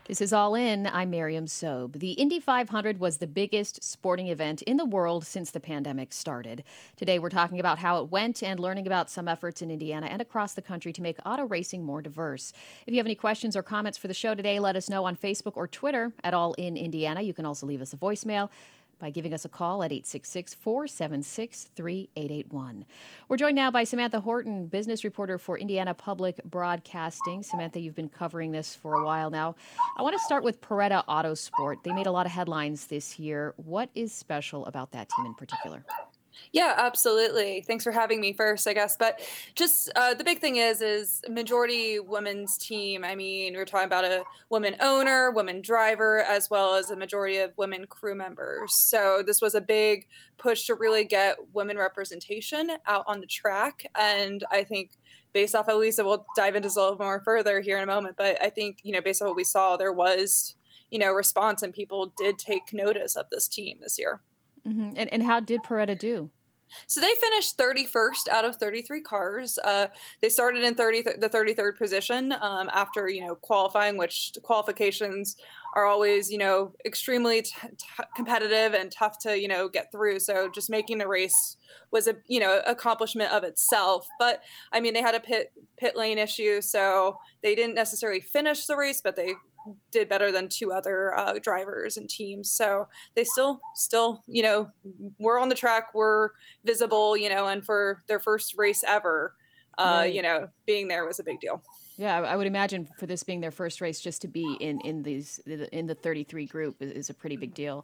This is All In. I'm Miriam Sobe. The Indy 500 was the biggest sporting event in the world since the pandemic started. Today, we're talking about how it went and learning about some efforts in Indiana and across the country to make auto racing more diverse. If you have any questions or comments for the show today, let us know on Facebook or Twitter at All In Indiana. You can also leave us a voicemail by giving us a call at 866-476-3881. We're joined now by Samantha Horton, business reporter for Indiana Public Broadcasting. Samantha, you've been covering this for a while now. I want to start with Paretta Autosport. They made a lot of headlines this year. What is special about that team in particular? Yeah, absolutely. Thanks for having me first, I guess. But just the big thing is majority women's team. I mean, we're talking about a woman owner, woman driver, as well as a majority of women crew members. So this was a big push to really get women representation out on the track. And I think based off of Lisa, we'll dive into this a little more further here in a moment. But I think, based on what we saw, there was, response and people did take notice of this team this year. Mm-hmm. And how did Paretta do? So they finished 31st out of 33 cars. They started in the 33rd position after, qualifying, which qualifications are always, extremely competitive and tough to, get through. So just making the race was a, accomplishment of itself. But I mean, they had a pit lane issue, so they didn't necessarily finish the race, but they did better than two other drivers and teams. So they still, were on the track, were visible, and for their first race ever, Right. being there was a big deal. Yeah, I would imagine for this being their first race, just to be in the 33 group is a pretty big deal.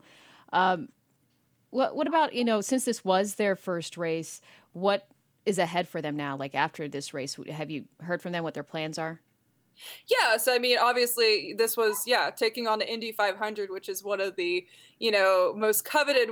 What about, since this was their first race, what is ahead for them now? Like after this race, have you heard from them what their plans are? Yeah, so I mean, obviously, this was taking on the Indy 500, which is one of the most coveted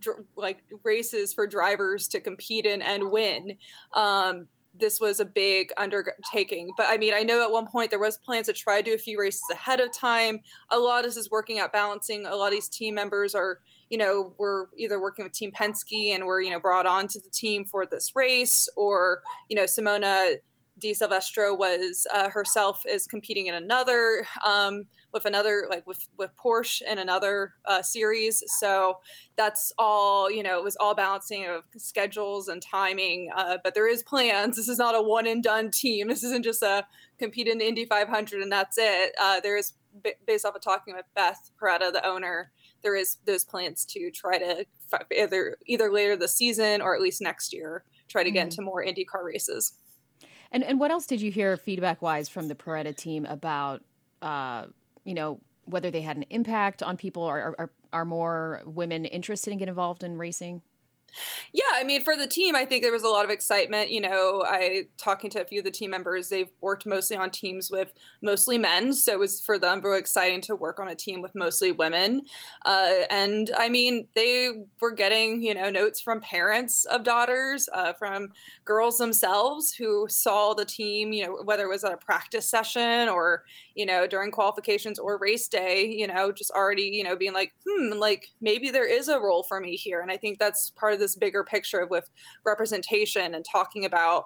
races for drivers to compete in and win. This was a big undertaking, but I mean, I know at one point there was plans to try to do a few races ahead of time. A lot of this is working out balancing. A lot of these team members are, were either working with Team Penske and were brought on to the team for this race, or Simona Di Silvestro was herself is competing in another with Porsche in another series. So that's all, it was all balancing of schedules and timing. But there is plans. This is not a one and done team. This isn't just a compete in the Indy 500 and that's it. There is, based off of talking with Beth Paretta, the owner, there is those plans to try to either later this season or at least next year, try to get into more IndyCar races. And what else did you hear feedback wise from the Paretta team about, whether they had an impact on people, or are more women interested in getting involved in racing? Yeah, I mean, for the team, I think there was a lot of excitement. Talking to a few of the team members, they've worked mostly on teams with mostly men. So it was for them very exciting to work on a team with mostly women. And I mean, they were getting, notes from parents of daughters, from girls themselves who saw the team, whether it was at a practice session or, during qualifications or race day, just already, being like, like maybe there is a role for me here. And I think that's part of this bigger picture with representation and talking about,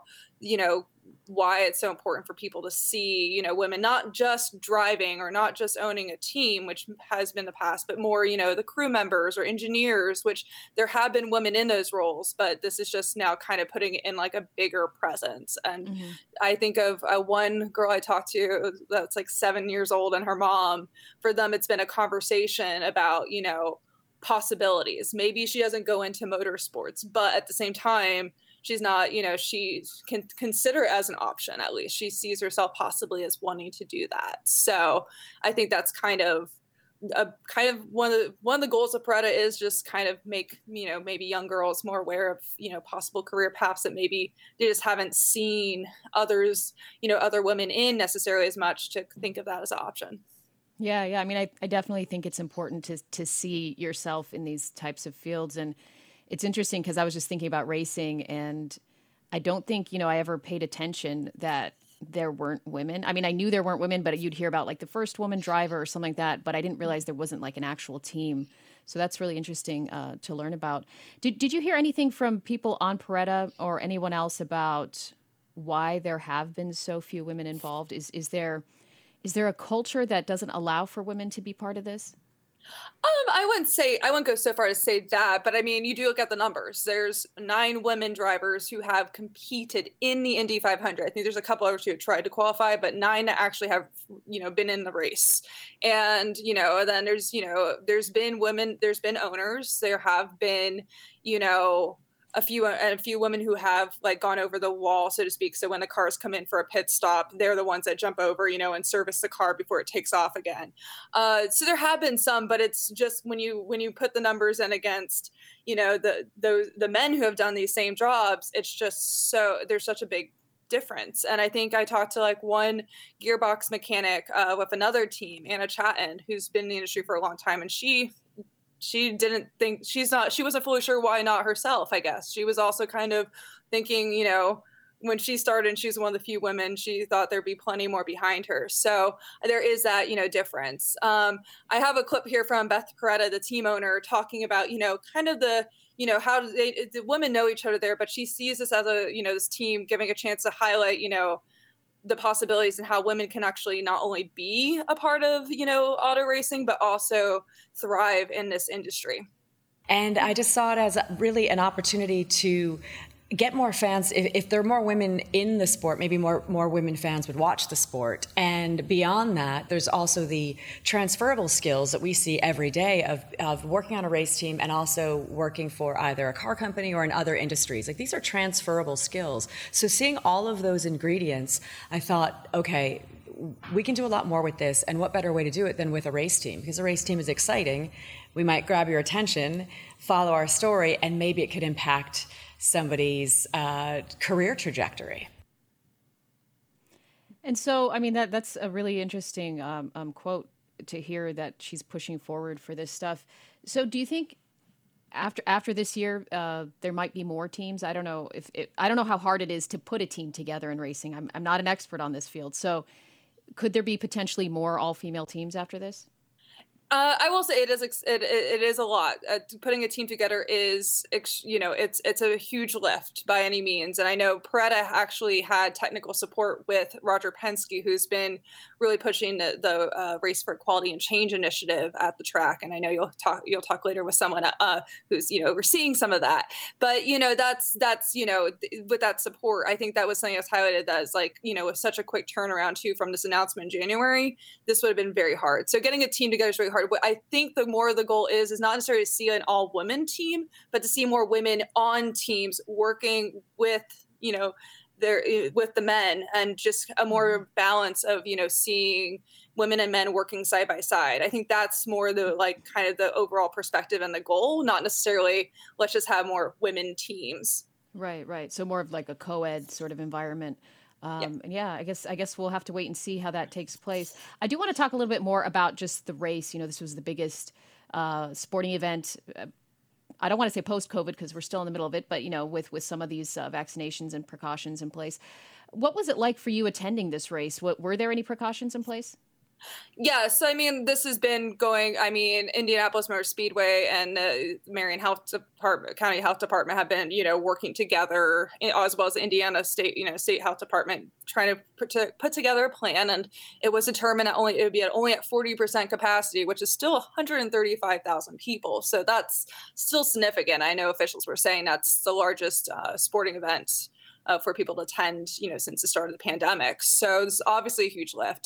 why it's so important for people to see, women not just driving or not just owning a team, which has been the past, but more, the crew members or engineers, which there have been women in those roles, but this is just now kind of putting it in like a bigger presence. And I think of one girl I talked to that's like 7 years old and her mom. For them, it's been a conversation about, possibilities. Maybe she doesn't go into motorsports, but at the same time, she's not, she can consider it as an option. At least she sees herself possibly as wanting to do that. So I think that's kind of one of the goals of Paretta is just kind of make, maybe young girls more aware of, possible career paths that maybe they just haven't seen others, other women in necessarily as much, to think of that as an option. Yeah. I mean, I definitely think it's important to see yourself in these types of fields. And it's interesting because I was just thinking about racing, and I don't think, I ever paid attention that there weren't women. I mean, I knew there weren't women, but you'd hear about like the first woman driver or something like that, but I didn't realize there wasn't like an actual team. So that's really interesting to learn about. Did you hear anything from people on Paretta or anyone else about why there have been so few women involved? Is there Is there a culture that doesn't allow for women to be part of this? I wouldn't go so far to say that, but I mean, you do look at the numbers. There's 9 women drivers who have competed in the Indy 500. I think there's a couple others who have tried to qualify, but 9 that actually have, been in the race. And, then there's been women, there's been owners, there have been, you know, a few women who have like gone over the wall, so to speak. So when the cars come in for a pit stop, they're the ones that jump over, and service the car before it takes off again. So there have been some, but it's just when you put the numbers in against, the men who have done these same jobs, it's just so there's such a big difference. And I think I talked to like one gearbox mechanic with another team, Anna Chatton, who's been in the industry for a long time, and she didn't think she wasn't fully sure why not herself, I guess. She was also kind of thinking, when she started and she's one of the few women, she thought there'd be plenty more behind her. So there is that, difference. I have a clip here from Beth Peretta, the team owner, talking about, kind of the, how the women know each other there, but she sees this as a, this team giving a chance to highlight, the possibilities and how women can actually not only be a part of, auto racing, but also thrive in this industry. And I just saw it as really an opportunity to get more fans. If there are more women in the sport, maybe more women fans would watch the sport. And beyond that, there's also the transferable skills that we see every day of working on a race team and also working for either a car company or in other industries. Like, these are transferable skills. So seeing all of those ingredients, I thought, okay, we can do a lot more with this. And what better way to do it than with a race team? Because a race team is exciting. We might grab your attention, follow our story, and maybe it could impact somebody's career trajectory. And so, I mean, that's a really interesting quote to hear, that she's pushing forward for this stuff. So do you think after this year, there might be more teams? I don't know I don't know how hard it is to put a team together in racing. I'm not an expert on this field. So could there be potentially more all-female teams after this? I will say it is a lot. Putting a team together is, it's a huge lift by any means. And I know Peretta actually had technical support with Roger Penske, who's been really pushing the Race for Equality and Change initiative at the track. And I know you'll talk later with someone who's overseeing some of that. But that's with that support, I think that was something that's highlighted as with such a quick turnaround too from this announcement in January. This would have been very hard. So getting a team together is really hard. What I think the more the goal is not necessarily to see an all-women team, but to see more women on teams working with, with the men, and just a more balance of, seeing women and men working side by side. I think that's more the kind of the overall perspective and the goal, not necessarily let's just have more women teams. Right. So more of like a co-ed sort of environment. And I guess we'll have to wait and see how that takes place. I do want to talk a little bit more about just the race. This was the biggest sporting event. I don't want to say post-COVID because we're still in the middle of it, but with some of these vaccinations and precautions in place. What was it like for you attending this race? Were there any precautions in place? Yeah, so I mean, this has been going. I mean, Indianapolis Motor Speedway and Marion County Health Department have been, working together, as well as the Indiana State Health Department, trying to put together a plan. And it was determined that it would be only at 40% capacity, which is still 135,000 people. So that's still significant. I know officials were saying that's the largest sporting event for people to attend, since the start of the pandemic. So this is obviously a huge lift.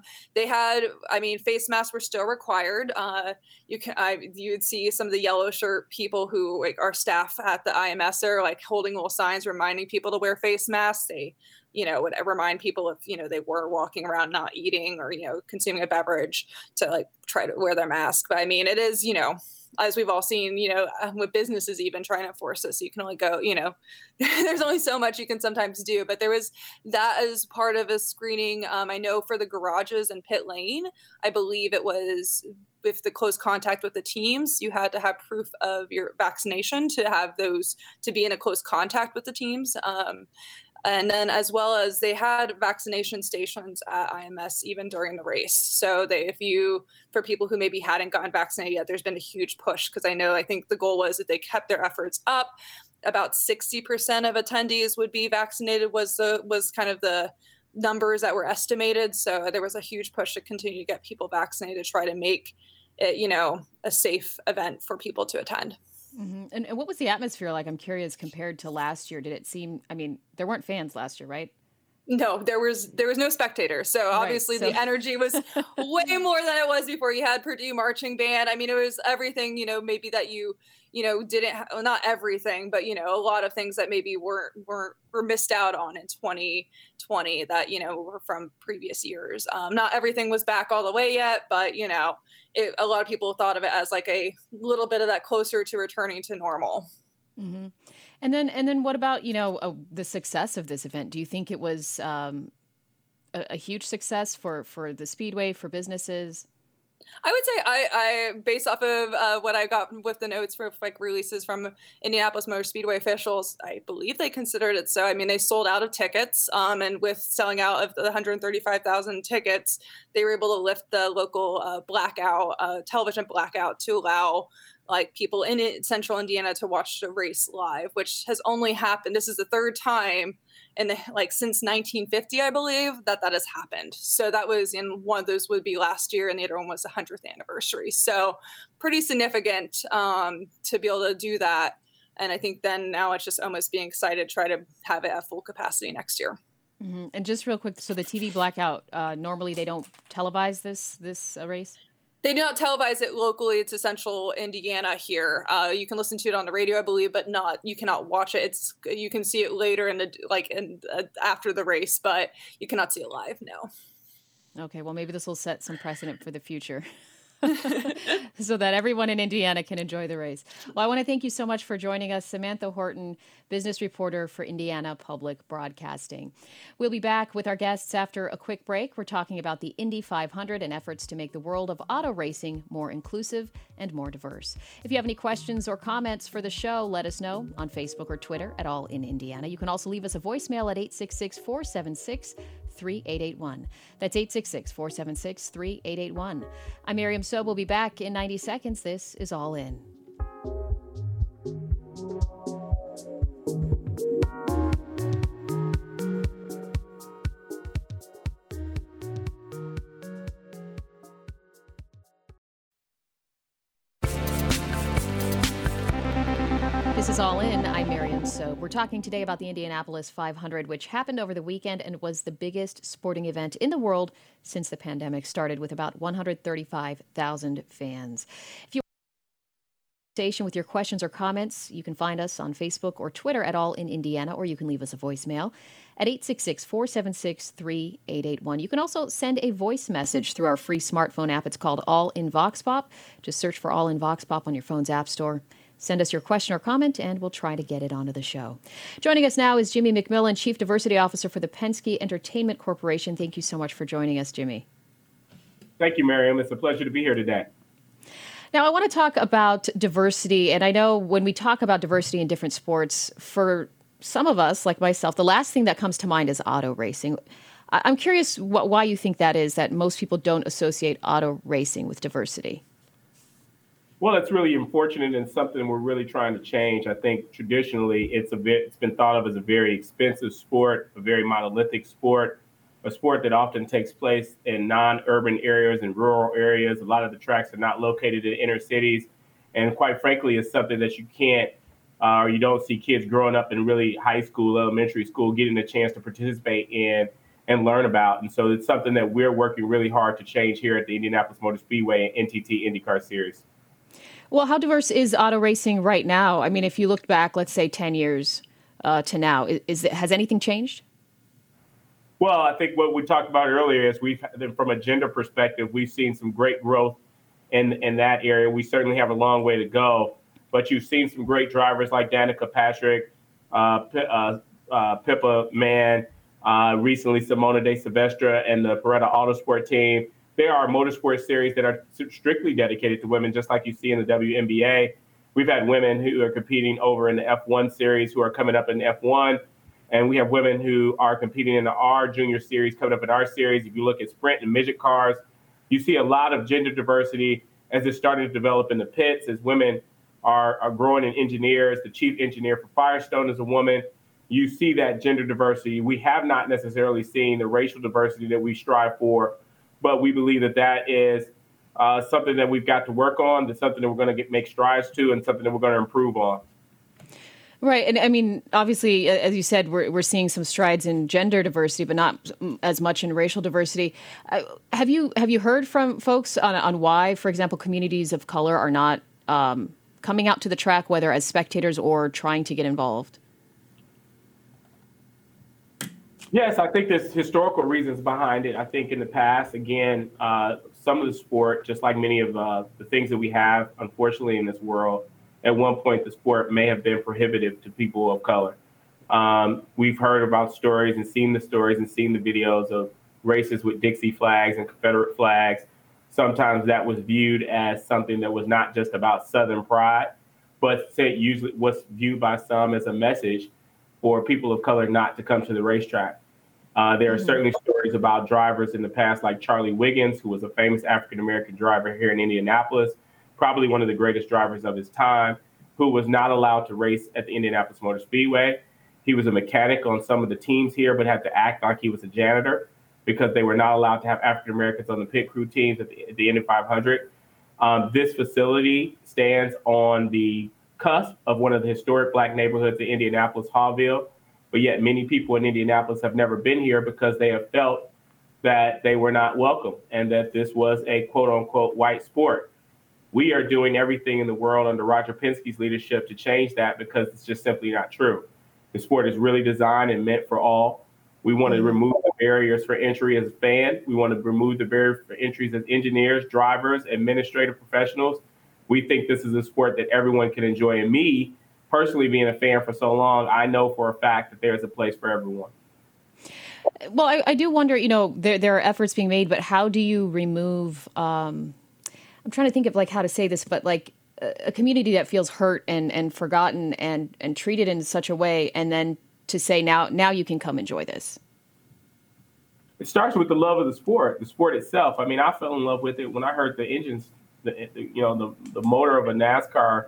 Face masks were still required. You would see some of the yellow shirt people who are staff at the IMS are holding little signs reminding people to wear face masks. They, would remind people if, they were walking around not eating or, consuming a beverage to try to wear their mask. But I mean, it is, as we've all seen, with businesses even trying to force this, you can only go, there's only so much you can sometimes do. But there was that as part of a screening. I know for the garages and pit lane, I believe it was with the close contact with the teams, you had to have proof of your vaccination to have those, to be in a close contact with the teams. And then as well as they had vaccination stations at IMS even during the race. So for people who maybe hadn't gotten vaccinated yet, there's been a huge push because I think the goal was that they kept their efforts up. About 60% of attendees would be vaccinated was kind of the numbers that were estimated. So there was a huge push to continue to get people vaccinated to try to make it, a safe event for people to attend. Mm-hmm. And what was the atmosphere like? I'm curious compared to last year. Did it seem, there weren't fans last year, right? No, there was no spectators. So obviously the energy was way more than it was before. You had Purdue marching band. It was everything, maybe that you didn't, not everything, but, a lot of things that maybe were missed out on in 2020 that, were from previous years. Not everything was back all the way yet, but, a lot of people thought of it as like a little bit of that closer to returning to normal. Mm-hmm. And then what about, the success of this event? Do you think it was a huge success for the Speedway, for businesses? I would say I based off of what I got with the notes for like releases from Indianapolis Motor Speedway officials, I believe they considered it so. They sold out of tickets, and with selling out of the 135,000 tickets, they were able to lift the local television blackout to allow like people in central Indiana to watch the race live, which has only happened. This is the third time since 1950, I believe, that has happened. So that was in one of those would be last year, and the other one was the 100th anniversary. So pretty significant to be able to do that. And I think then now it's just almost being excited to try to have it at full capacity next year. Mm-hmm. And just real quick, so the TV blackout, normally they don't televise this race? They do not televise it locally to central Indiana here. You can listen to it on the radio, I believe, but you cannot watch it. You can see it later after the race, but you cannot see it live. No. Okay, well, maybe this will set some precedent for the future. So that everyone in Indiana can enjoy the race. Well, I want to thank you so much for joining us, Samantha Horton, business reporter for Indiana Public Broadcasting. We'll be back with our guests after a quick break. We're talking about the Indy 500 and efforts to make the world of auto racing more inclusive and more diverse. If you have any questions or comments for the show, let us know on Facebook or Twitter at All in Indiana. You can also leave us a voicemail at 866-476-3881. That's 866-476-3881. I'm Miriam Sobe. We'll be back in 90 seconds. This is All In. This is All In. I'm Miriam Sobe. We're talking today about the Indianapolis 500, which happened over the weekend and was the biggest sporting event in the world since the pandemic started, with about 135,000 fans. If you station with your questions or comments, you can find us on Facebook or Twitter at All in Indiana, or you can leave us a voicemail at 866-476-3881. You can also send a voice message through our free smartphone app. It's called All in Vox Pop. Just search for All in Vox Pop on your phone's app store. Send us your question or comment, and we'll try to get it onto the show. Joining us now is Jimmy McMillan, Chief Diversity Officer for the Penske Entertainment Corporation. Thank you so much for joining us, Jimmy. Thank you, Miriam. It's a pleasure to be here today. Now, I want to talk about diversity, and I know when we talk about diversity in different sports, for some of us, like myself, the last thing that comes to mind is auto racing. I'm curious why you think that is, that most people don't associate auto racing with diversity. Well, it's really unfortunate and something we're really trying to change. I think traditionally it's been thought of as a very expensive sport, a very monolithic sport, a sport that often takes place in non-urban areas and rural areas. A lot of the tracks are not located in inner cities. And quite frankly, it's something that you can't or you don't see kids growing up in really high school, elementary school, getting a chance to participate in and learn about. And so it's something that we're working really hard to change here at the Indianapolis Motor Speedway and NTT IndyCar Series. Well, how diverse is auto racing right now? I mean, if you looked back, let's say 10 years to now, has anything changed? Well, I think what we talked about earlier is from a gender perspective, we've seen some great growth in that area. We certainly have a long way to go, but you've seen some great drivers like Danica Patrick, Pippa Mann, recently Simona De Silvestre and the Beretta Autosport team. There are motorsport series that are strictly dedicated to women, just like you see in the WNBA. We've had women who are competing over in the F1 series who are coming up in F1. And we have women who are competing in the R Junior series coming up in our series. If you look at sprint and midget cars, you see a lot of gender diversity as it's starting to develop in the pits, as women are growing in engineers. The chief engineer for Firestone is a woman. you see that gender diversity. We have not necessarily seen the racial diversity that we strive for, but we believe that that is something that we've got to work on, that's something that we're going to make strides to, and something that we're going to improve on. Right. And I mean, obviously, as you said, we're seeing some strides in gender diversity, but not as much in racial diversity. Have you heard from folks on why, for example, communities of color are not coming out to the track, whether as spectators or trying to get involved? Yes, I think there's historical reasons behind it. I think in the past, again, some of the sport, just like many of the things that we have, unfortunately, in this world, at one point, the sport may have been prohibitive to people of color. We've heard about stories and seen the videos of races with Dixie flags and Confederate flags. Sometimes that was viewed as something that was not just about Southern pride, but usually was viewed by some as a message for people of color not to come to the racetrack. There are certainly stories about drivers in the past, like Charlie Wiggins, who was a famous African-American driver here in Indianapolis, probably one of the greatest drivers of his time, who was not allowed to race at the Indianapolis Motor Speedway. He was a mechanic on some of the teams here, but had to act like he was a janitor because they were not allowed to have African-Americans on the pit crew teams at the Indy 500. This facility stands on the cusp of one of the historic Black neighborhoods in Indianapolis, Hallville, but yet many people in Indianapolis have never been here because they have felt that they were not welcome and that this was a quote-unquote white sport. We are doing everything in the world under Roger Penske's leadership to change that because it's just simply not true. The sport is really designed and meant for all. We want to remove the barriers for entry as a fan. We want to remove the barriers for entries as engineers, drivers, administrative professionals. We think this is a sport that everyone can enjoy. And me, personally, being a fan for so long, I know for a fact that there's a place for everyone. Well, I do wonder, there are efforts being made, but how do you remove I'm trying to think of how to say this, but a community that feels hurt and forgotten and treated in such a way, and then to say now you can come enjoy this. It starts with the love of the sport itself. I mean, I fell in love with it when I heard the engines, the motor of a NASCAR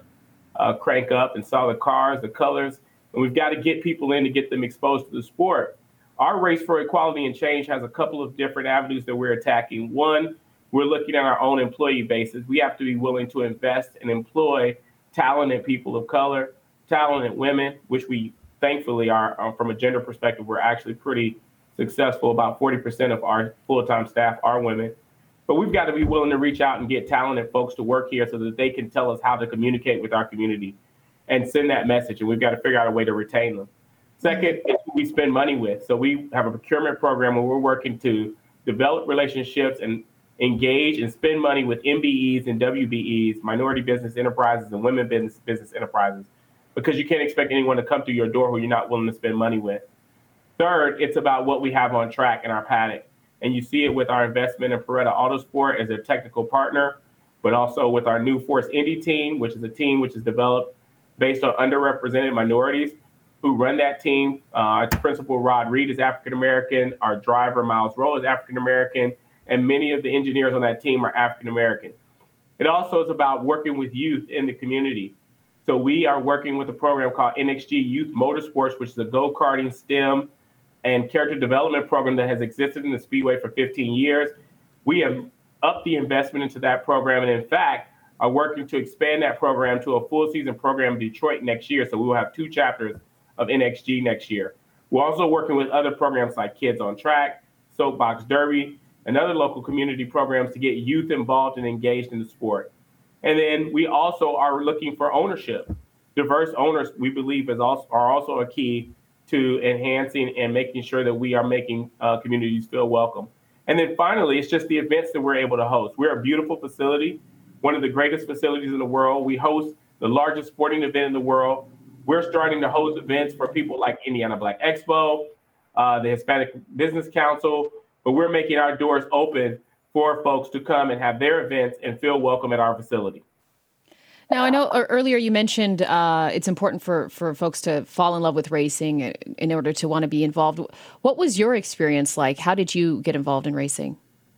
crank up and saw the cars, the colors, and we've got to get people in to get them exposed to the sport. Our Race for Equality and Change has a couple of different avenues that we're attacking. One, we're looking at our own employee bases. We have to be willing to invest and employ talented people of color, talented women, which we thankfully are, from a gender perspective, we're actually pretty successful. About 40% of our full-time staff are women. But we've got to be willing to reach out and get talented folks to work here so that they can tell us how to communicate with our community and send that message. And we've got to figure out a way to retain them. Second, is who we spend money with. So we have a procurement program where we're working to develop relationships and engage and spend money with MBEs and WBEs, minority business enterprises and women business enterprises, because you can't expect anyone to come through your door who you're not willing to spend money with. Third, it's about what we have on track in our paddock. And you see it with our investment in Peretta Autosport as a technical partner, but also with our new Force Indy team, which is a team which is developed based on underrepresented minorities who run that team. Our principal, Rod Reed, is African-American. Our driver, Miles Rowe, is African-American. And many of the engineers on that team are African-American. It also is about working with youth in the community. So we are working with a program called NXG Youth Motorsports, which is a go-karting, STEM, and character development program that has existed in the Speedway for 15 years. We have upped the investment into that program, and in fact, are working to expand that program to a full season program in Detroit next year. So we will have 2 chapters of NXG next year. We're also working with other programs like Kids on Track, Soapbox Derby, and other local community programs to get youth involved and engaged in the sport. And then we also are looking for ownership. Diverse owners, we believe, are also a key to enhancing and making sure that we are making communities feel welcome. And then finally, it's just the events that we're able to host. We're a beautiful facility, one of the greatest facilities in the world. We host the largest sporting event in the world. We're starting to host events for people like Indiana Black Expo, the Hispanic Business Council, but we're making our doors open for folks to come and have their events and feel welcome at our facility. Now, I know earlier you mentioned it's important for folks to fall in love with racing in order to want to be involved. What was your experience like? How did you get involved in racing?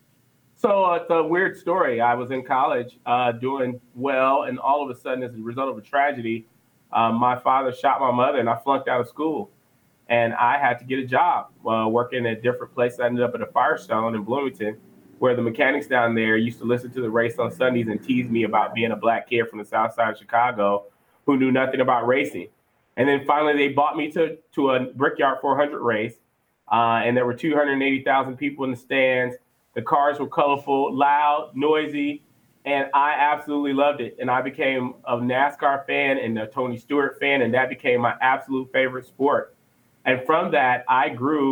So it's a weird story. I was in college doing well, and all of a sudden, as a result of a tragedy, my father shot my mother, and I flunked out of school. and I had to get a job working at different places. I ended up at a Firestone in Bloomington, where the mechanics down there used to listen to the race on Sundays and tease me about being a black kid from the South Side of Chicago who knew nothing about racing. And then finally, they brought me to a Brickyard 400 race, and there were 280,000 people in the stands. The cars were colorful, loud, noisy, and I absolutely loved it. And I became a NASCAR fan and a Tony Stewart fan, and that became my absolute favorite sport. And from that, I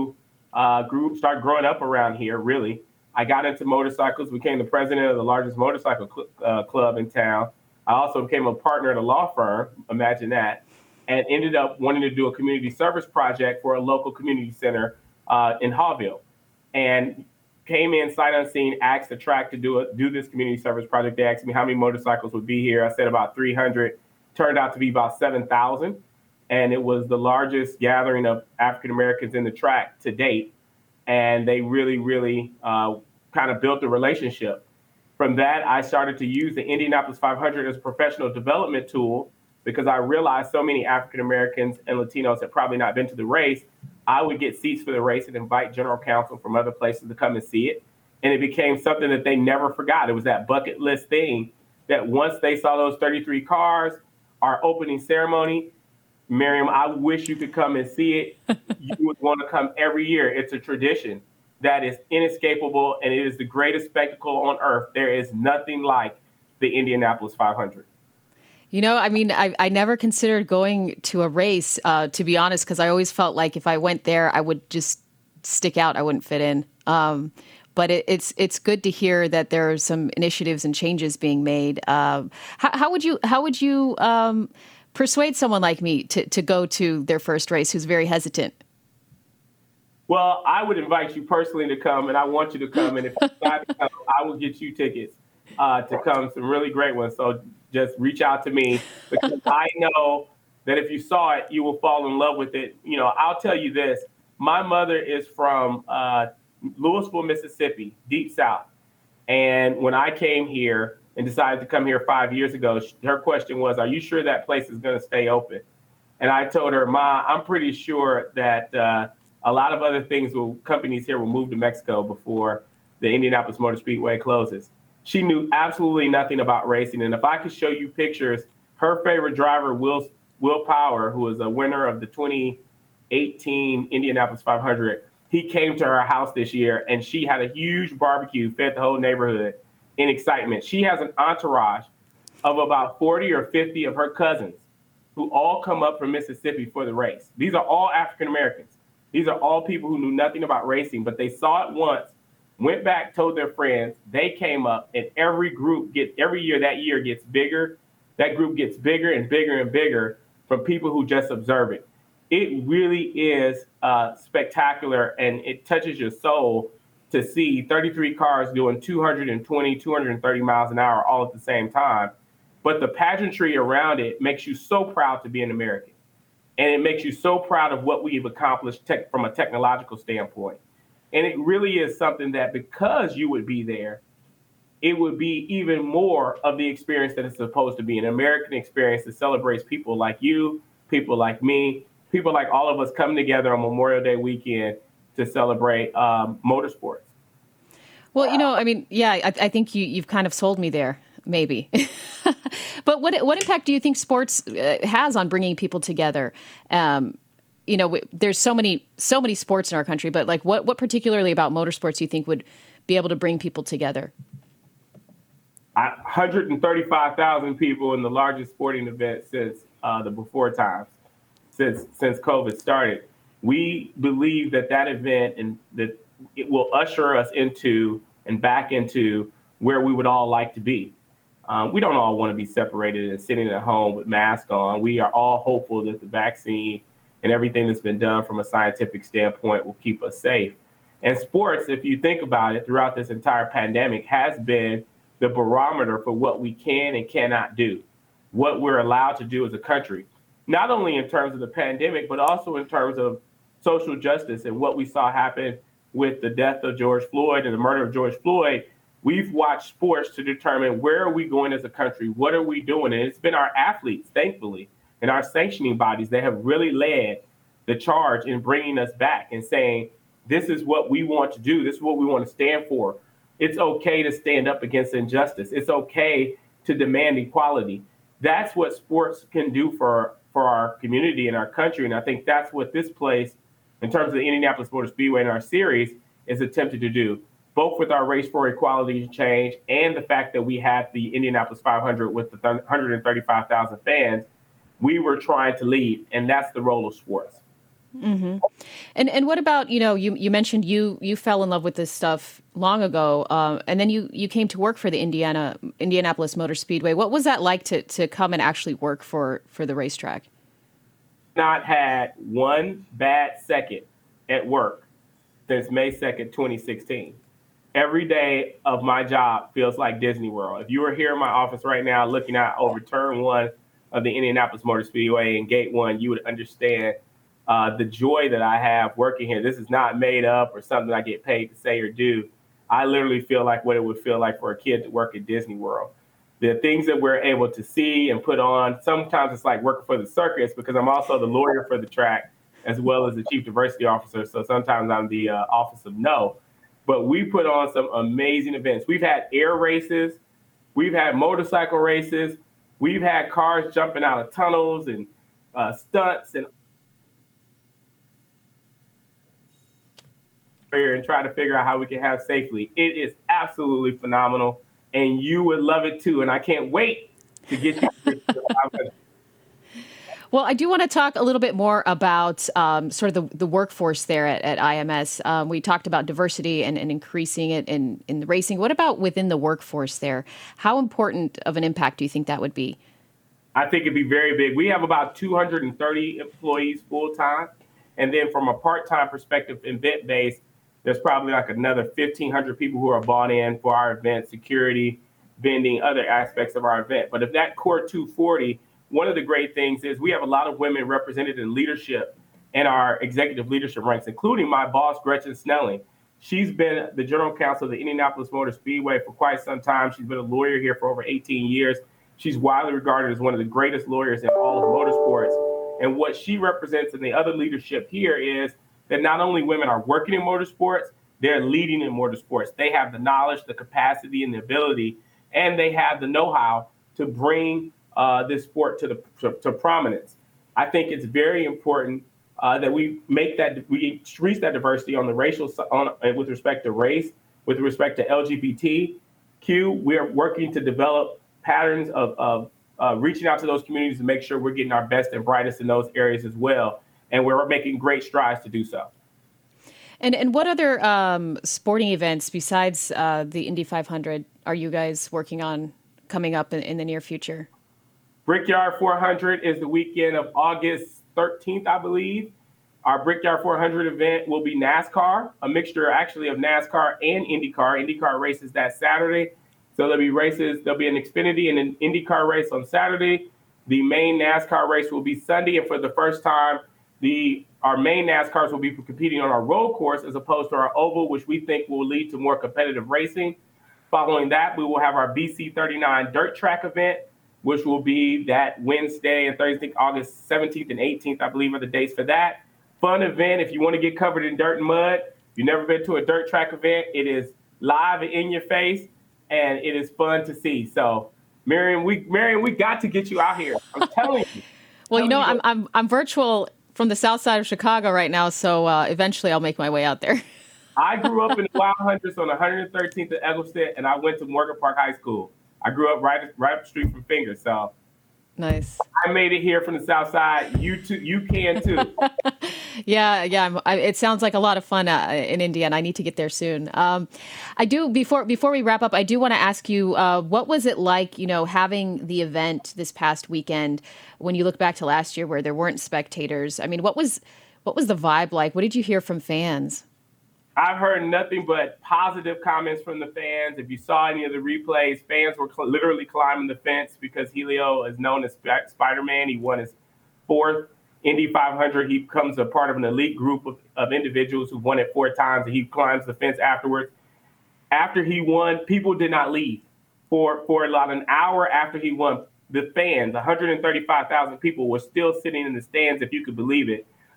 started growing up around here, really. I got into motorcycles, became the president of the largest motorcycle club in town. I also became a partner at a law firm, imagine that, and ended up wanting to do a community service project for a local community center in Hawville. And came in sight unseen, asked the track to do this community service project. They asked me how many motorcycles would be here. I said about 300. Turned out to be about 7,000. And it was the largest gathering of African Americans in the track to date. And they really, really kind of built a relationship. From that, I started to use the Indianapolis 500 as a professional development tool because I realized so many African Americans and Latinos had probably not been to the race. I would get seats for the race and invite general counsel from other places to come and see it. And it became something that they never forgot. It was that bucket list thing that once they saw those 33 cars, our opening ceremony, Miriam, I wish you could come and see it. You would want to come every year. It's a tradition that is inescapable, and it is the greatest spectacle on earth. There is nothing like the Indianapolis 500. You know, I mean, I never considered going to a race, to be honest, because I always felt like if I went there, I would just stick out. I wouldn't fit in. But it's good to hear that there are some initiatives and changes being made. How would you persuade someone like me to go to their first race who's very hesitant? Well, I would invite you personally to come, and I want you to come. And if you decide to come, I will get you tickets to come, some really great ones. So just reach out to me because I know that if you saw it, you will fall in love with it. You know, I'll tell you this. My mother is from Louisville, Mississippi, deep South. And when I came here and decided to come here 5 years ago, her question was, are you sure that place is going to stay open? And I told her, Ma, I'm pretty sure that a lot of other companies here will move to Mexico before the Indianapolis Motor Speedway closes. She knew absolutely nothing about racing. And if I could show you pictures, her favorite driver, Will Power, who was a winner of the 2018 Indianapolis 500, he came to her house this year and she had a huge barbecue, fed the whole neighborhood in excitement. She has an entourage of about 40 or 50 of her cousins who all come up from Mississippi for the race. These are all African Americans. These are all people who knew nothing about racing, but they saw it once, went back, told their friends, they came up, and every year that year gets bigger. That group gets bigger and bigger and bigger from people who just observe it. It really is spectacular, and it touches your soul to see 33 cars doing 220, 230 miles an hour all at the same time. But the pageantry around it makes you so proud to be an American. And it makes you so proud of what we've accomplished from a technological standpoint. And it really is something that because you would be there, it would be even more of the experience that it's supposed to be, an American experience that celebrates people like you, people like me, people like all of us coming together on Memorial Day weekend to celebrate motorsports. Well, you know, I mean, yeah, I think you've kind of sold me there, maybe. But what impact do you think sports has on bringing people together? You know, there's so many sports in our country, but like what particularly about motorsports do you think would be able to bring people together? 135,000 people in the largest sporting event since the before times, since COVID started. We believe that event and that it will usher us into and back into where we would all like to be. We don't all want to be separated and sitting at home with masks on. We are all hopeful that the vaccine and everything that's been done from a scientific standpoint will keep us safe. And sports, if you think about it, throughout this entire pandemic has been the barometer for what we can and cannot do, what we're allowed to do as a country, not only in terms of the pandemic, but also in terms of social justice and what we saw happen with the death of George Floyd and the murder of George Floyd. We've watched sports to determine where are we going as a country? What are we doing? And it's been our athletes, thankfully, and our sanctioning bodies that have really led the charge in bringing us back and saying, this is what we want to do. This is what we want to stand for. It's okay to stand up against injustice. It's okay to demand equality. That's what sports can do for our community and our country. And I think that's what this place, in terms of the Indianapolis Motor Speedway and our series, is attempted to do, both with our Race for Equality change and the fact that we had the Indianapolis 500 with the 135,000 fans. We were trying to lead, and that's the role of sports. Mm-hmm. And what about, you mentioned you fell in love with this stuff long ago, and then you came to work for the Indianapolis Motor Speedway. What was that like to come and actually work for the racetrack? Not had one bad second at work since May 2nd, 2016. Every day of my job feels like Disney World. If you were here in my office right now looking out over turn one of the Indianapolis Motor Speedway and gate one, you would understand the joy that I have working here. This is not made up or something I get paid to say or do. I literally feel like what it would feel like for a kid to work at Disney World. The things that we're able to see and put on, sometimes it's like working for the circus, because I'm also the lawyer for the track as well as the chief diversity officer. So sometimes I'm the office of no. But we put on some amazing events. We've had air races. We've had motorcycle races. We've had cars jumping out of tunnels and stunts and try to figure out how we can have safely. It is absolutely phenomenal, and you would love it too. And I can't wait to get you. Well, I do want to talk a little bit more about sort of the workforce there at IMS. We talked about diversity and increasing it in the racing. What about within the workforce there? How important of an impact do you think that would be? I think it'd be very big. We have about 230 employees full-time. And then from a part-time perspective, event-based, there's probably like another 1,500 people who are bought in for our event, security, vending, other aspects of our event. But if that core 240, one of the great things is we have a lot of women represented in leadership in our executive leadership ranks, including my boss, Gretchen Snelling. She's been the general counsel of the Indianapolis Motor Speedway for quite some time. She's been a lawyer here for over 18 years. She's widely regarded as one of the greatest lawyers in all of motorsports. And what she represents in the other leadership here is that not only women are working in motorsports, they're leading in motorsports. They have the knowledge, the capacity, and the ability, and they have the know-how to bring this sport to prominence. I think it's very important that we reach that diversity on the racial with respect to race, with respect to LGBTQ. We are working to develop patterns of reaching out to those communities to make sure we're getting our best and brightest in those areas as well. And we're making great strides to do so. And what other sporting events besides the Indy 500 are you guys working on coming up in the near future? Brickyard 400 is the weekend of August 13th, I believe. Our Brickyard 400 event will be NASCAR, a mixture actually of NASCAR and IndyCar. IndyCar races that Saturday. So there'll be an Xfinity and an IndyCar race on Saturday. The main NASCAR race will be Sunday. And for the first time, our main NASCARs will be competing on our road course as opposed to our oval, which we think will lead to more competitive racing. Following that, we will have our BC 39 dirt track event, which will be that Wednesday and Thursday, August 17th and 18th, I believe are the dates for that. Fun event if you want to get covered in dirt and mud. If you've never been to a dirt track event, it is live and in your face, and it is fun to see. So, Marion, we got to get you out here. I'm telling you. Well, I'm virtual from the south side of Chicago right now, so eventually I'll make my way out there. I grew up in the Wild Hunters on 113th at Eggleston, and I went to Morgan Park High School. I grew up right up the street from Fingers, so nice. I made it here from the south side. You too, you can too. Yeah. It sounds like a lot of fun in India, and I need to get there soon. I do before we wrap up. I do want to ask you, what was it like, having the event this past weekend? When you look back to last year, where there weren't spectators, I mean, what was the vibe like? What did you hear from fans? I've heard nothing but positive comments from the fans. If you saw any of the replays, fans were literally climbing the fence because Helio is known as Spider-Man. He won his 4th Indy 500. He becomes a part of an elite group of individuals who won it 4 times, and he climbs the fence afterwards. After he won, people did not leave. For about an hour after he won, the fans, 135,000 people, were still sitting in the stands, if you could believe it.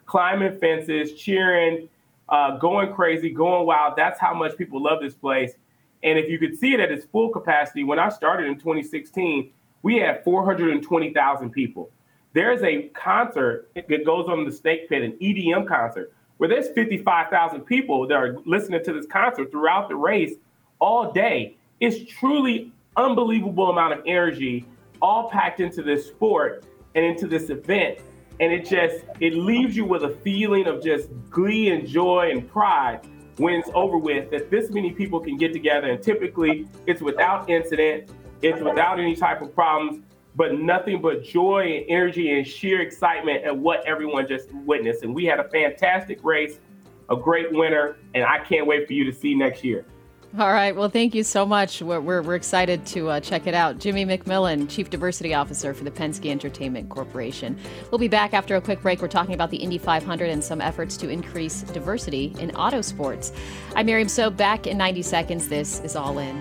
climbing fences, cheering, going crazy, going wild. That's how much people love this place. And if you could see it at its full capacity, when I started in 2016, we had 420,000 people. There's a concert that goes on in the Snake Pit, an EDM concert, where there's 55,000 people that are listening to this concert throughout the race all day. It's truly unbelievable amount of energy all packed into this sport and into this event. And it leaves you with a feeling of just glee and joy and pride when it's over with, that this many people can get together. And typically it's without incident, it's without any type of problems, but nothing but joy and energy and sheer excitement at what everyone just witnessed. And we had a fantastic race, a great winner, and I can't wait for you to see next year. All right. Well, thank you so much. We're excited to check it out. Jimmy McMillan, Chief Diversity Officer for the Penske Entertainment Corporation. We'll be back after a quick break. We're talking about the Indy 500 and some efforts to increase diversity in auto sports. I'm Miriam Sobe, back in 90 seconds. This is All In.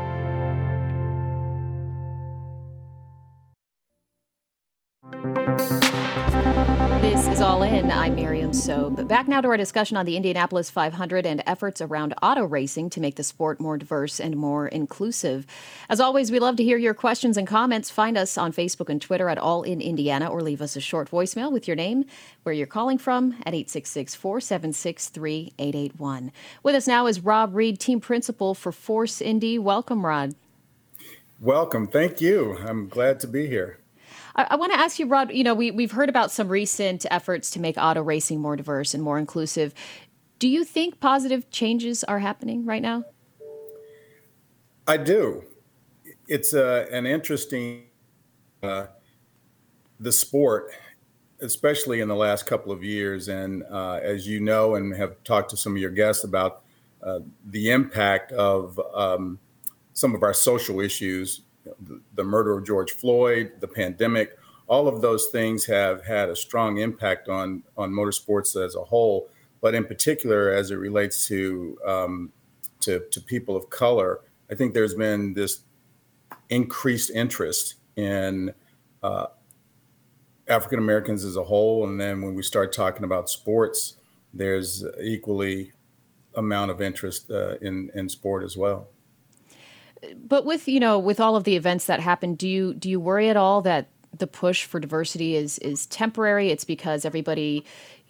This is All In. I'm Miriam Sobe. Back now to our discussion on the Indianapolis 500 and efforts around auto racing to make the sport more diverse and more inclusive. As always, we love to hear your questions and comments. Find us on Facebook and Twitter at All In Indiana, or leave us a short voicemail with your name, where you're calling from, at 866-476-3881. With us now is Rob Reed, Team Principal for Force Indy. Welcome, Rod. Welcome. Thank you. I'm glad to be here. I want to ask you, Rod, we've heard about some recent efforts to make auto racing more diverse and more inclusive. Do you think positive changes are happening right now? I do. It's an interesting, the sport, especially in the last couple of years. And as you know, and have talked to some of your guests about the impact of some of our social issues, the murder of George Floyd, the pandemic, all of those things have had a strong impact on motorsports as a whole, but in particular, as it relates to people of color, I think there's been this increased interest in African Americans as a whole. And then when we start talking about sports, there's equally amount of interest in sport as well. But with all of the events that happen, do you worry at all that the push for diversity is temporary? It's because everybody,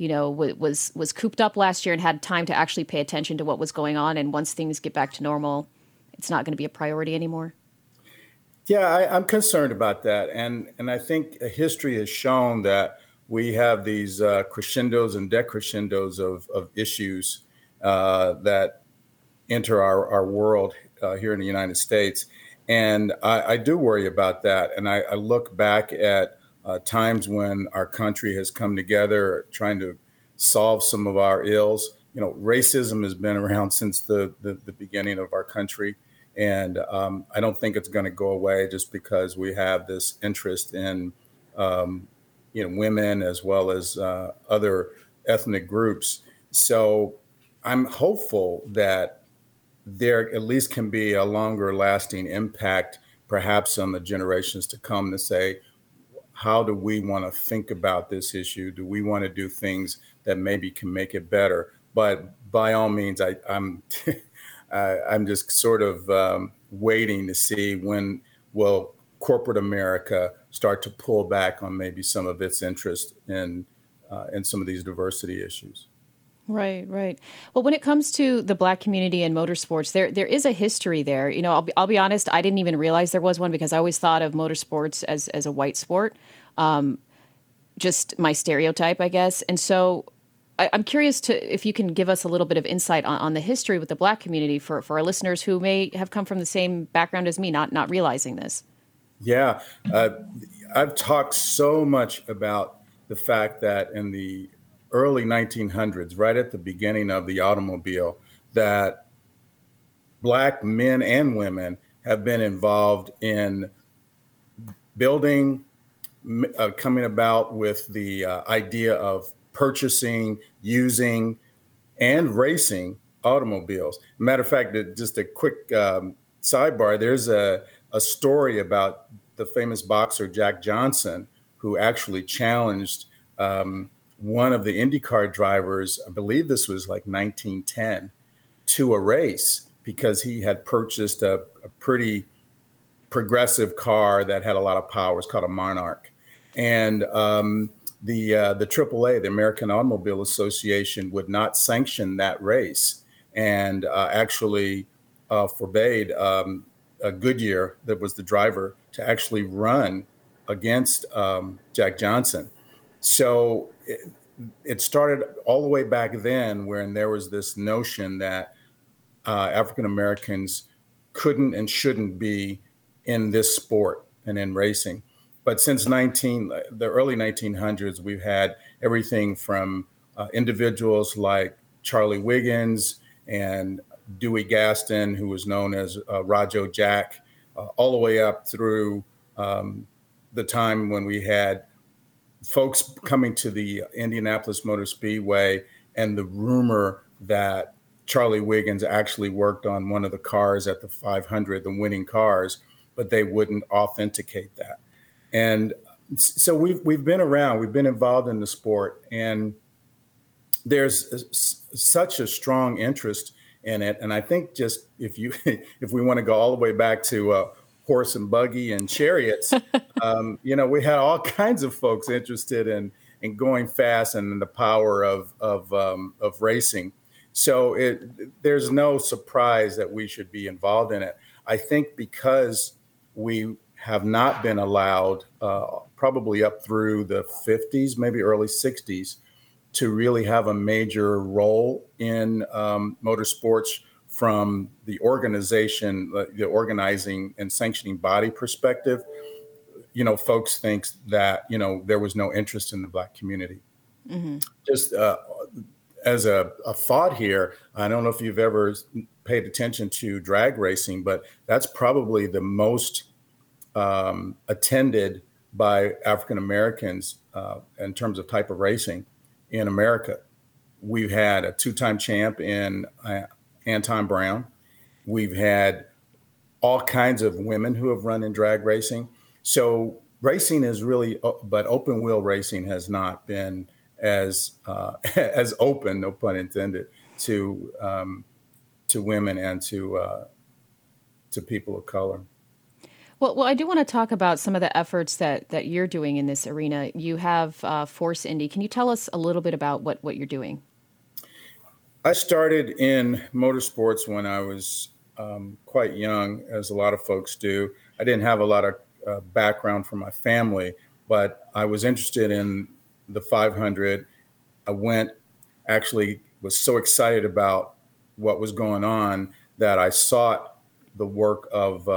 was cooped up last year and had time to actually pay attention to what was going on. And once things get back to normal, it's not going to be a priority anymore. Yeah, I'm concerned about that. And I think history has shown that we have these crescendos and decrescendos of issues that enter our world here in the United States. And I do worry about that. And I look back at times when our country has come together trying to solve some of our ills. Racism has been around since the beginning of our country. And I don't think it's going to go away just because we have this interest in women as well as other ethnic groups. So I'm hopeful that there at least can be a longer lasting impact, perhaps on the generations to come, to say, how do we want to think about this issue? Do we want to do things that maybe can make it better? But by all means, I'm I'm just sort of waiting to see when will corporate America start to pull back on maybe some of its interest in some of these diversity issues. Right. Well, when it comes to the Black community and motorsports, there is a history there. I'll be honest, I didn't even realize there was one because I always thought of motorsports as a white sport, just my stereotype, I guess. And so I'm curious if you can give us a little bit of insight on the history with the Black community for our listeners who may have come from the same background as me, not realizing this. Yeah, I've talked so much about the fact that in the early 1900s, right at the beginning of the automobile, that Black men and women have been involved in building, coming about with the idea of purchasing, using, and racing automobiles. Matter of fact, just a quick sidebar, there's a story about the famous boxer Jack Johnson, who actually challenged one of the IndyCar drivers, I believe this was like 1910, to a race because he had purchased a pretty progressive car that had a lot of power. It's called a Monarch. And the AAA, the American Automobile Association, would not sanction that race and actually forbade Goodyear, that was the driver, to actually run against Jack Johnson. So it started all the way back then when there was this notion that African Americans couldn't and shouldn't be in this sport and in racing. But since the early 1900s, we've had everything from individuals like Charlie Wiggins and Dewey Gaston, who was known as Rajo Jack, all the way up through the time when we had folks coming to the Indianapolis Motor Speedway and the rumor that Charlie Wiggins actually worked on one of the cars at the 500, the winning cars, but they wouldn't authenticate that. And so we've been around, we've been involved in the sport, and there's such a strong interest in it. And I think just if we want to go all the way back to horse and buggy and chariots, we had all kinds of folks interested in going fast and in the power of racing. So there's no surprise that we should be involved in it. I think because we have not been allowed, probably up through the 50s, maybe early 60s, to really have a major role in motorsports from the organization, the organizing and sanctioning body perspective. Folks think that, there was no interest in the Black community. Mm-hmm. Just as a thought here, I don't know if you've ever paid attention to drag racing, but that's probably the most attended by African Americans in terms of type of racing in America. We've had a two-time champ in Anton Brown. We've had all kinds of women who have run in drag racing. So racing is really, but open wheel racing has not been as open, no pun intended, to women and to people of color. Well, I do want to talk about some of the efforts that you're doing in this arena. You have Force Indy. Can you tell us a little bit about what you're doing? I started in motorsports when I was quite young, as a lot of folks do. I didn't have a lot of background from my family, but I was interested in the 500. I was so excited about what was going on that I sought the work of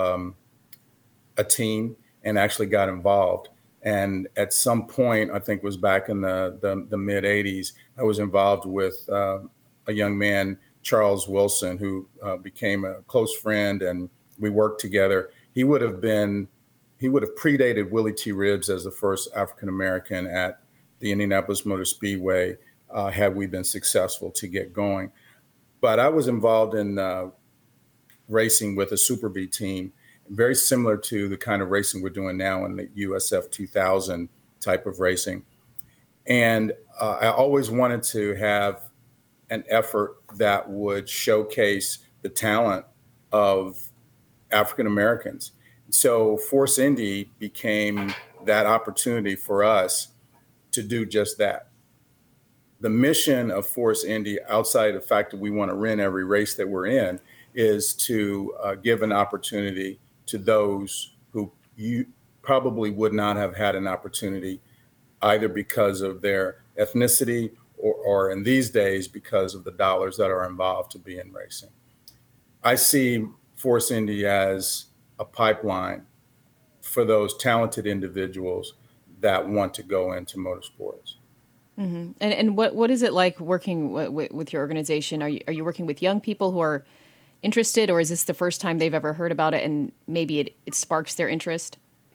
a team and actually got involved. And at some point, I think it was back in the mid 80s, I was involved with a young man, Charles Wilson, who became a close friend, and we worked together. He would have predated Willie T. Ribbs as the first African-American at the Indianapolis Motor Speedway had we been successful to get going. But I was involved in racing with a Super B team, very similar to the kind of racing we're doing now in the USF 2000 type of racing. And I always wanted to have an effort that would showcase the talent of African Americans. So Force Indy became that opportunity for us to do just that. The mission of Force Indy, outside the fact that we want to win every race that we're in, is to give an opportunity to those who you probably would not have had an opportunity, either because of their ethnicity or in these days because of the dollars that are involved to be in racing. I see Force Indy as a pipeline for those talented individuals that want to go into motorsports. Mm-hmm. And what is it like working with your organization? Are you working with young people who are interested, or is this the first time they've ever heard about it and maybe it sparks their interest?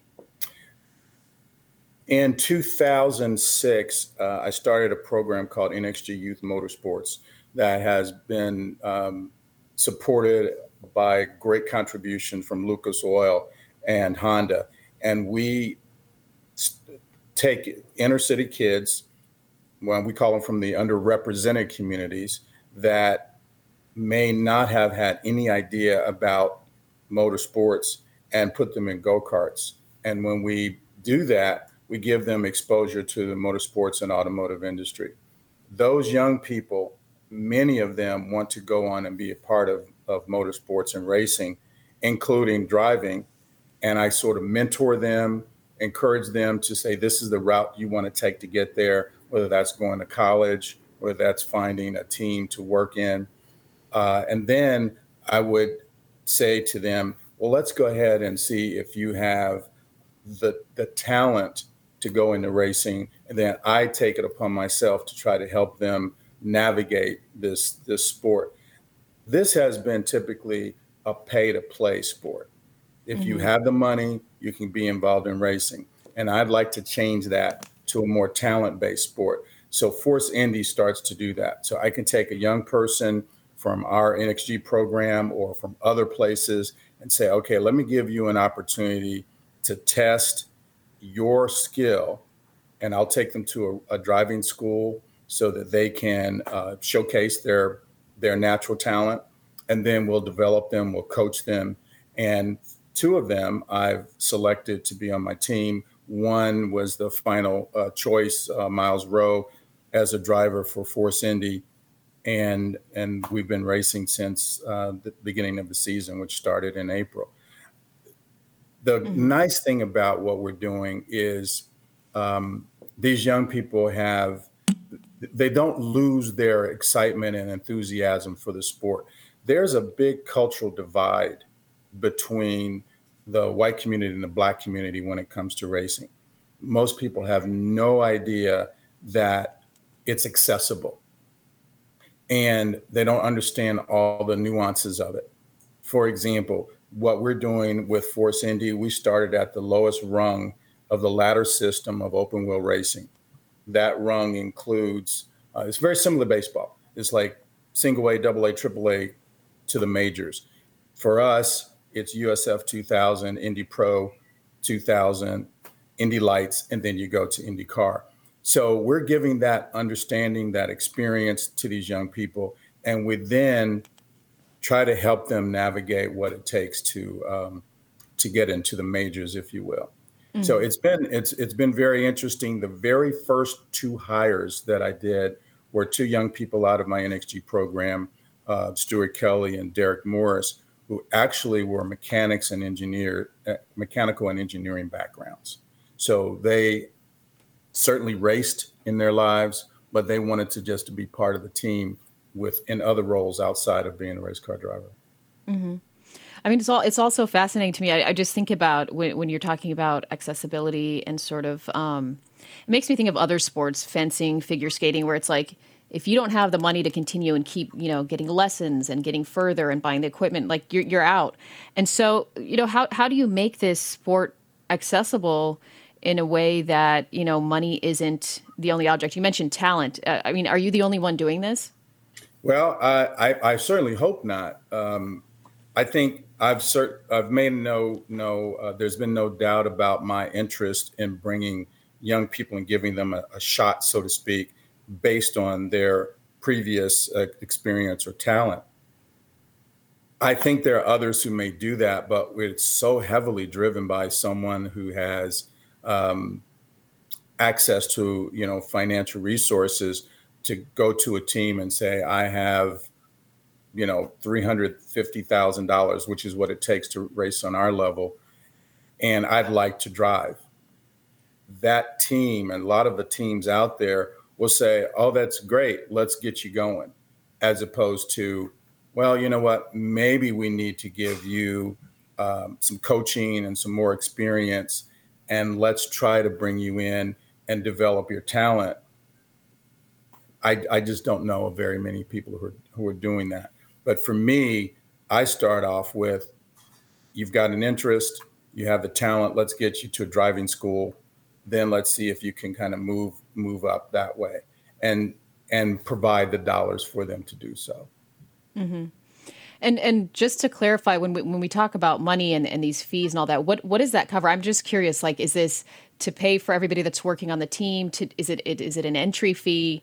In 2006, I started a program called NXG Youth Motorsports that has been supported by great contribution from Lucas Oil and Honda. And we take inner city kids well, we call them from the underrepresented communities that may not have had any idea about motorsports and put them in go-karts. And when we do that, we give them exposure to the motorsports and automotive industry. Those young people, many of them want to go on and be a part of motorsports and racing, including driving. And I sort of mentor them, encourage them to say, this is the route you want to take to get there, whether that's going to college, whether that's finding a team to work in. And then I would say to them, well, let's go ahead and see if you have the talent to go into racing. And then I take it upon myself to try to help them navigate this sport. This has been typically a pay-to-play sport. If you have the money, you can be involved in racing. And I'd like to change that to a more talent-based sport. So Force Indy starts to do that. So I can take a young person from our NXG program or from other places and say, okay, let me give you an opportunity to test your skill. And I'll take them to a driving school so that they can showcase their natural talent. And then we'll develop them, we'll coach them. And 2 of them I've selected to be on my team. One was the final choice, Miles Rowe, as a driver for Force Indy. And we've been racing since the beginning of the season, which started in April. The nice thing about what we're doing is these young people they don't lose their excitement and enthusiasm for the sport. There's a big cultural divide between the white community and the Black community when it comes to racing. Most people have no idea that it's accessible, and they don't understand all the nuances of it. For example, what we're doing with Force Indy, we started at the lowest rung of the ladder system of open wheel racing. That rung includes, it's very similar to baseball. It's like single A, double A, triple A to the majors. For us, it's USF 2000, Indy Pro 2000, Indy Lights, and then you go to IndyCar. So we're giving that understanding, that experience to these young people, and we then try to help them navigate what it takes to get into the majors, if you will. Mm-hmm. So it's been very interesting. The very first 2 hires that I did were 2 young people out of my NXG program, Stuart Kelly and Derek Morris, who actually were mechanical and engineering backgrounds. So they certainly raced in their lives, but they wanted to be part of the team in other roles outside of being a race car driver. Mm-hmm. I mean, it's also fascinating to me. I just think about when you're talking about accessibility and sort of, it makes me think of other sports, fencing, figure skating, where it's like, if you don't have the money to continue and keep, getting lessons and getting further and buying the equipment, like you're out. And so, how do you make this sport accessible in a way that, money isn't the only object? You mentioned talent. I mean, are you the only one doing this? Well, I certainly hope not. I think I've made there's been no doubt about my interest in bringing young people and giving them a shot, so to speak, based on their previous experience or talent. I think there are others who may do that, but it's so heavily driven by someone who has access to, financial resources to go to a team and say, I have, $350,000, which is what it takes to race on our level, and I'd like to drive. That team, and a lot of the teams out there, will say, oh, that's great, let's get you going, as opposed to, well, you know what, maybe we need to give you some coaching and some more experience, and let's try to bring you in and develop your talent. I just don't know of very many people who are doing that. But for me, I start off with, you've got an interest, you have the talent, let's get you to a driving school, then let's see if you can kind of move up that way and provide the dollars for them to do so. Mm-hmm. And just to clarify, when we talk about money and these fees and all that, what does that cover? I'm just curious. Like, is this to pay for everybody that's working on the team? Is it an entry fee?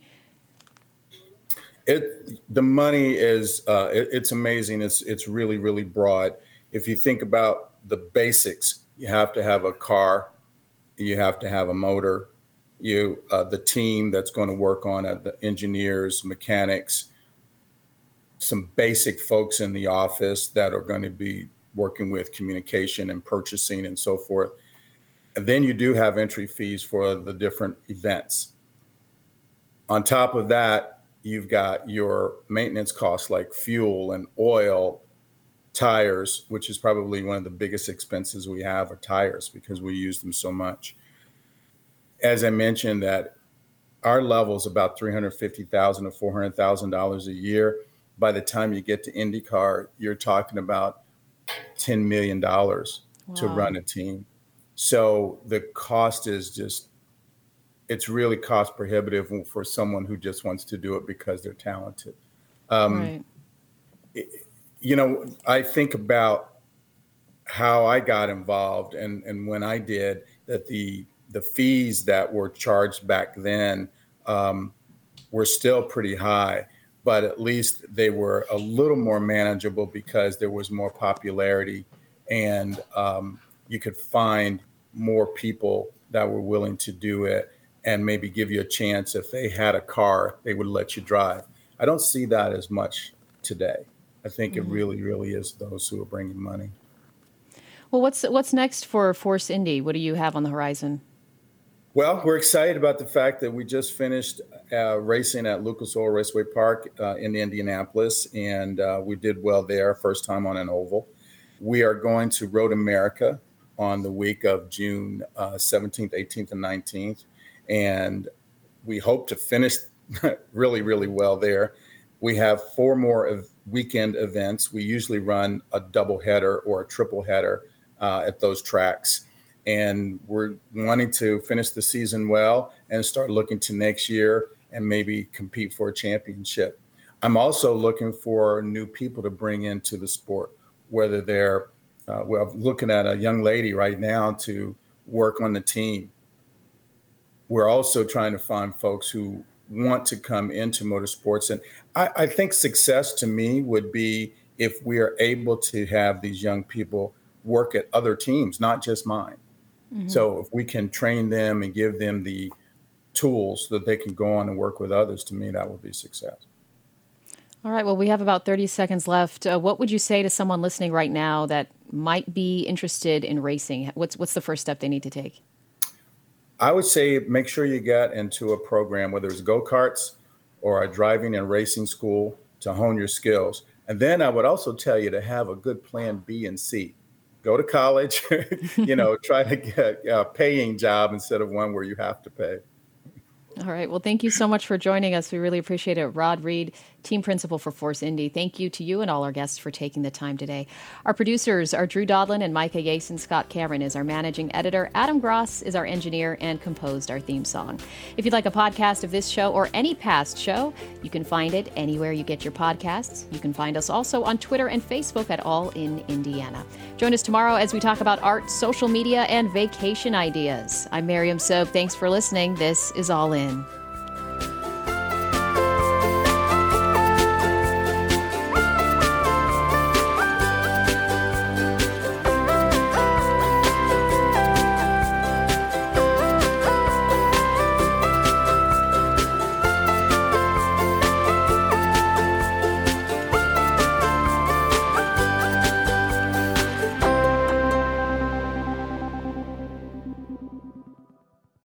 The money is it's amazing. It's really, really broad. If you think about the basics, you have to have a car, you have to have a motor, the team that's going to work on it, the engineers, mechanics, some basic folks in the office that are going to be working with communication and purchasing and so forth. And then you do have entry fees for the different events. On top of that, you've got your maintenance costs like fuel and oil, tires, which is probably one of the biggest expenses we have are tires because we use them so much. As I mentioned, that our level is about $350,000 to $400,000 a year. By the time you get to IndyCar, you're talking about $10 million to run a team. So the cost is it's really cost prohibitive for someone who just wants to do it because they're talented. Right. I think about how I got involved and when I did that, the fees that were charged back then were still pretty high, but at least they were a little more manageable because there was more popularity and you could find more people that were willing to do it and maybe give you a chance. If they had a car, they would let you drive. I don't see that as much today. I think it really, really is those who are bringing money. Well, what's next for Force Indy? What do you have on the horizon? Well, we're excited about the fact that we just finished racing at Lucas Oil Raceway Park in Indianapolis, and we did well there, first time on an oval. We are going to Road America on the week of June 17th, 18th, and 19th, and we hope to finish really, really well there. We have 4 more weekend events. We usually run a double header or a triple header at those tracks. And we're wanting to finish the season well and start looking to next year and maybe compete for a championship. I'm also looking for new people to bring into the sport, whether they're, we're looking at a young lady right now to work on the team. We're also trying to find folks who want to come into motorsports. And I think success to me would be if we are able to have these young people work at other teams, not just mine. Mm-hmm. So if we can train them and give them the tools so that they can go on and work with others, to me, that would be success. All right. Well, we have about 30 seconds left. What would you say to someone listening right now that might be interested in racing? What's the first step they need to take? I would say make sure you get into a program, whether it's go-karts or a driving and racing school, to hone your skills. And then I would also tell you to have a good plan B and C. Go to college, try to get a paying job instead of one where you have to pay. All right. Well, thank you so much for joining us. We really appreciate it. Rod Reed, team principal for Force Indy. Thank you to you and all our guests for taking the time today. Our producers are Drew Dodlin and Micah Yason. Scott Cameron is our managing editor. Adam Gross is our engineer and composed our theme song. If you'd like a podcast of this show or any past show, you can find it anywhere you get your podcasts. You can find us also on Twitter and Facebook at All in Indiana. Join us tomorrow as we talk about art, social media, and vacation ideas. I'm Miriam Soap. Thanks for listening. This is All In.